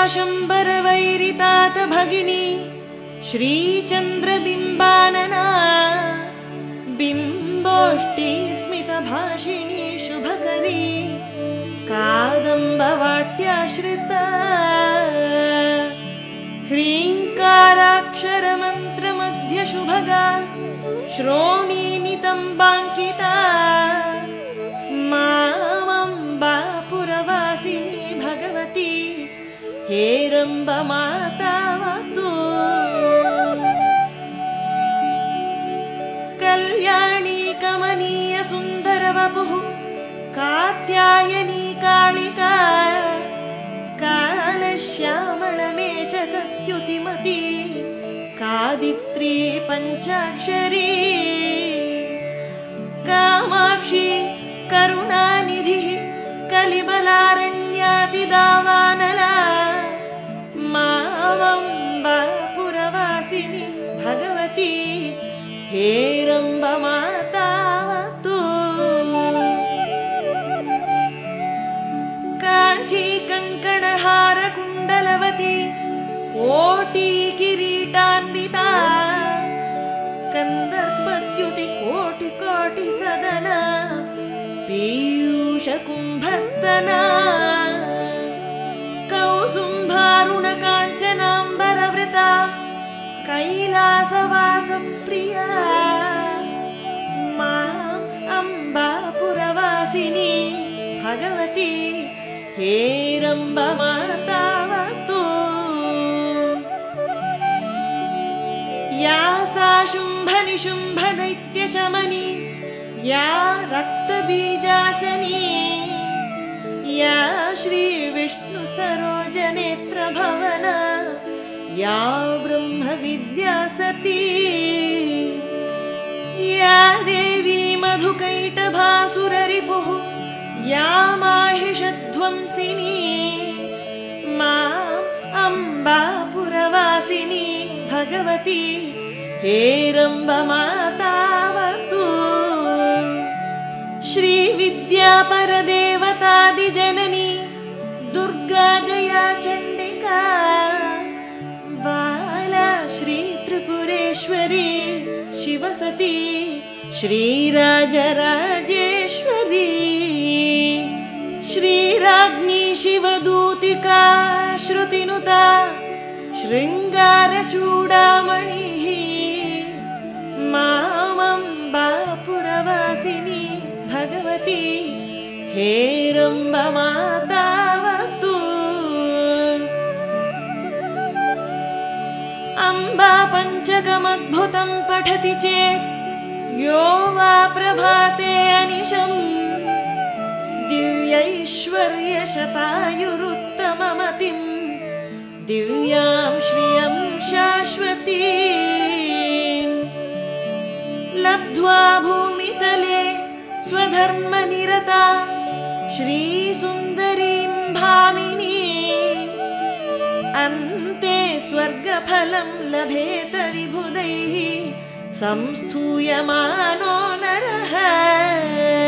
शम्बरवैरितात भगिनी श्रीचन्द्रबिम्बानना बिम्बोष्टि स्मितभाषिणी शुभकरी कादम्बवाट्याश्रिता ह्रीङ्काराक्षरमन्त्रमध्यशुभगा श्रोणीनितम्बाङ्किता मामम्बापुरवासिनी भगवती हेरम्बमातावतु कल्याणी कमनीय सुन्दरवपुः कात्यायनी कालिका कालश्यामलमेचकद्युतिमती कादित्री पञ्चाक्षरी कामाक्षी करुणानिधिः कलिबलारण्यातिदावानला मामम्बापुरवासिनी भगवती हेरम्बमातावतु काञ्ची कङ्कणहारकुण्डलवती कोटिकिरीटान्विता कन्दर्पद्युतिकोटिकोटिसदना पीयूषकुम्भस्तना कौसुम्भारुणकाञ्चनाम्बरवृता कैलासवासप्रिया माम् अम्बापुरवासिनी भगवती हेरम्बमातावतु या सा शुम्भनिशुम्भदैत्यशमनी या रक्तबीजासनी या श्रीविष्णुसरोजनेत्रभवना या ब्रह्मविद्यासती या देवी मधुकैटभासुररिपुः या माहिषध्वंसिनी माम् अम्बापुरवासिनी भगवती हेरम्बमातावतु श्रीविद्यापरदेवतादिजननी दुर्गा जया चण्डिका बाला श्रीत्रिपुरेश्वरी शिवसती श्रीराजराजेश्वरी श्रीराज्ञी शिवदूतिका श्रुतिनुता शृङ्गारचूडामणिः मामम्बापुरवासिनी भगवती हेरम्बमातावतु अम्बा पञ्चकमद्भुतं पठति चेत् यो वा प्रभाते अनिशम् दिव्यैश्वर्यशतायुरुत्तममतिं दिव्यां श्रियं शाश्वतीं लब्ध्वा भूमितले स्वधर्मनिरता श्रीसुन्दरीं भामिनीम् अन्ते स्वर्गफलं लभेत विबुधैः संस्तूयमानो नरः।